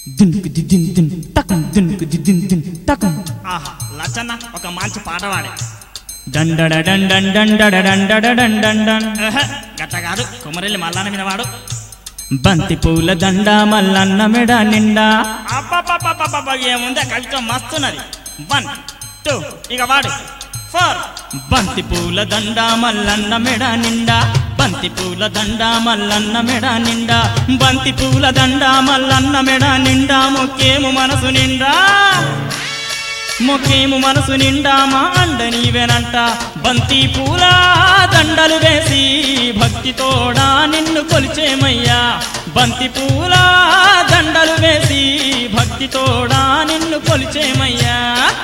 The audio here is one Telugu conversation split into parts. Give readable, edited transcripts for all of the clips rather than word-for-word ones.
దిన్కు దిన్ దిన్ టకం దిన్కు దిన్ దిన్ టకం. ఆహా లచ్చన్న ఒక మంచి పాట పాడే. డండడ డండన్ డండడ డండడ డండన్ డన్. గట్ట కాదు, కుమరెల్లి మల్లన్న మీద వాడు. బంతి పూల దండ మల్లన్న మెడ నిండా. అబ్బబ్బబ్బబ్బబ్బ ఏముందే కవిత్వం మస్తున్నది. 1 2 ఇక వాడు 4. బంతి పూల దండ మల్లన్న మెడ నిండా, బంతి పూల దండ మల్లన్న మెడ నిండా, బంతి పూల దండ మల్లన్న మెడ నిండా, మొక్కేము మనసు నిండా, మొక్కేము మనసు నిండా మా అండ నీవేనంట. బంతి పూల దండలు వేసి భక్తితోడా నిన్ను కొలిచేమయ్యా, బంతి పూల దండలు వేసి భక్తితోడా నిన్ను కొలిచేమయ్యా.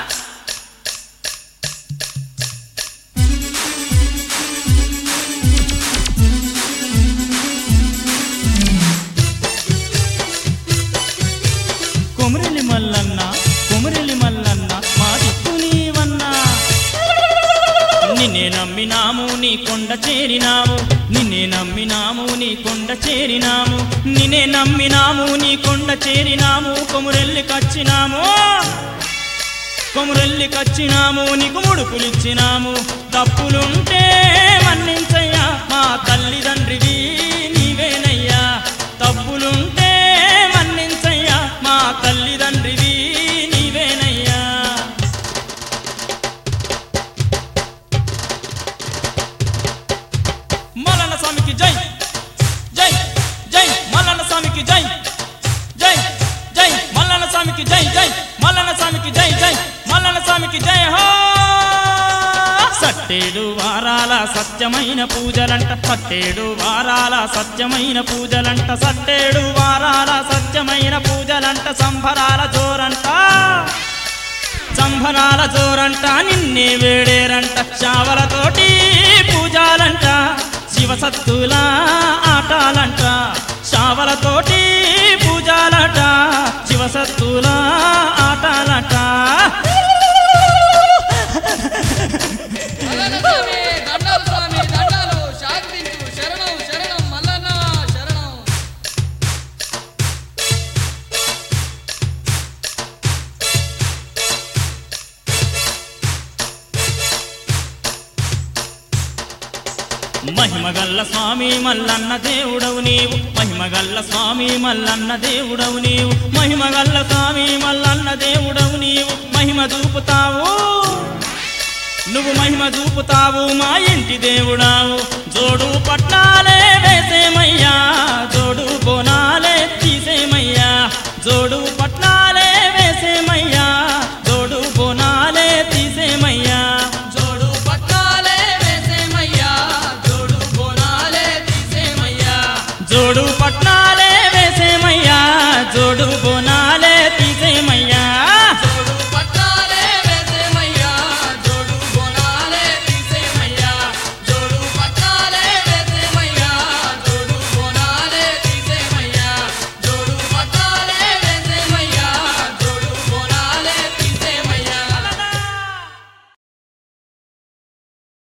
కొమరెల్లి మల్లన్న కొమరెల్లి మల్లన్న మా దిక్కు నీవన్నా, నిన్నే నమ్మినాము నీ కొండ చేరినాము, నిన్నే నమ్మినాము నీ కొండ చేరినాము, నిన్నే నమ్మినాము నీ కొండ చేరినాము, కొమరెల్లికొచ్చినాము కొమరెల్లికొచ్చినాము, నీకు ముడుపులిచ్చినాము, తప్పులుంటే మన్నించయ్యా మా తల్లిదండ్రివి నీవేనయ్యా, తప్పులుంటే మన్నించయ్యా మా తల్లిదండ్రివి నీవేనయ్యా. మల్లన్న స్వామికి జై జై జై, మల్లన్న స్వామికి జై జై జై, మల్లన్న స్వామికి జై జై, మల్లన్న స్వామికి జై జై, మల్లన్న స్వామికి జై హో. సట్టేడు వారాల సత్యమైన పూజలంట, సట్టేడు వారాల సత్యమైన పూజలంట, సట్టేడు వారాల సత్యమైన పూజలంట, సంభరాల జోరంట సంభరాల జోరంట, నిన్నే వేడేరంట, చావలతోటి పూజాలంట, శివసత్తుల ఆటాలంట, చావలతోటి పూజాలట, శివసత్తుల ఆటాలంట. మహిమగల్ల స్వామి మల్లన్న దేవుడవు నీవు, మహిమగల్ల స్వామి మల్లన్న దేవుడవు నీవు, మహిమగల్ల స్వామి మల్లన్న దేవుడవు నీవు, మహిమ చూపుతావు నువ్వు మహిమ చూపుతావు మా ఇంటి దేవుడావు, జోడు పట్టాలే వేసేమయ్యా, జోడు